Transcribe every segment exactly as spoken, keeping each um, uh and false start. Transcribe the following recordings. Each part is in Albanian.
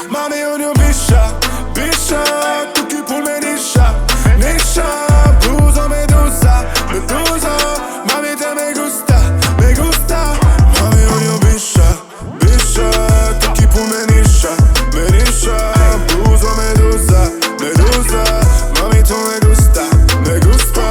Mami unë jo bisha, bisha Tu ky pull me nisha, nisha Bluza medusa, medusa Mami te me gusta, me gusta Mami unë jo bisha, bisha Tu ky pull me nisha, me nisha Bluza medusa, medusa Mami te me gusta, me gusta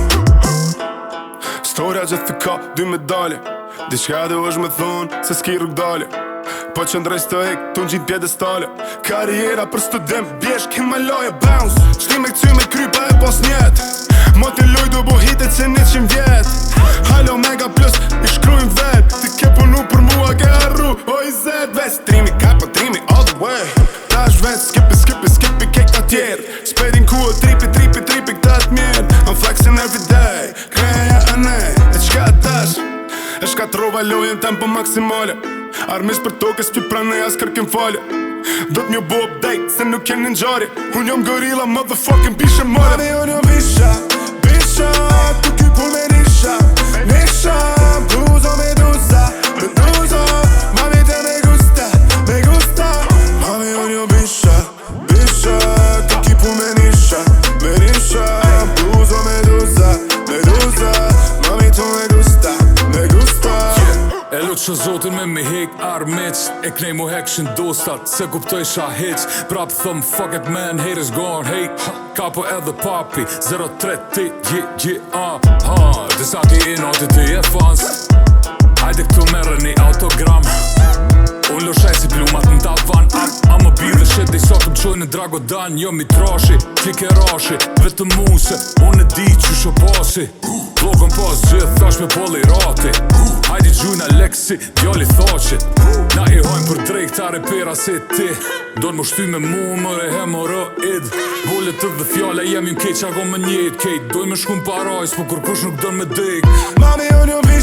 Storja gjithë të ka dy medalje Diçka du është me thonë se s'ki rrug dalje Po që ndrejs të hek, tu në gjitë pjedestale Karriera për studim, bjesh Himalaja bounce Qti me këcy me krypa e pos njet Mo t'i luj du bu hitet se një qim vjet Halo mega plus, i shkrujnë vet Ti ke punu për mua ke arru O i zet ves Trimi ka po trimi all the way Ta është vet, skipi, skipi, skipi kek ta tjerë Spedin cool, tripi, tripi, tripi këta t'mjerë I'm flexing every day Kreja e nej, e qka tash E shka trova lojën tempo maksimale Armis për tokës që prane as kërkim falje Do t'mjo bo update se nuk jem në nxarje Unë jom gorilla motherfucking bishe mare Mami unë jom bisha, bisha Tu ky pull me nisha, nisha Bluza medusa, medusa Mami te me gusta, me gusta Mami unë jom bisha, bisha Tu ky pull me nisha, me nisha Bluza medusa, medusa Mami te me gusta, me gusta E lut që zotin me mi hek armiq E knej mu hek shindostat Se kuptoj sha hiq Prap thëm fuck it man haters gone hey Kapo edhe papi zero tre ti je je ah ah Disa ti i noti ti e fans Hajde këtu merre një autogram Unë loshaj si plumat në tavan I'ma be the shit They sot të më qoj në Dragodan Jo mi trashi, klike rashi Vetëm mu se unë e di që sho pasi Vlogën pas gjithë thash me poli rati Hajdi gjujna leksi, djali thaqit Na i hojnë për drejk ta repera si ti Do në më shty me mu më re hemoroid Bollet të dhe fjale jemi në keq ako më njët Kejt doj me shku në parajs Po kur kush nuk do në me dik Mami unë jo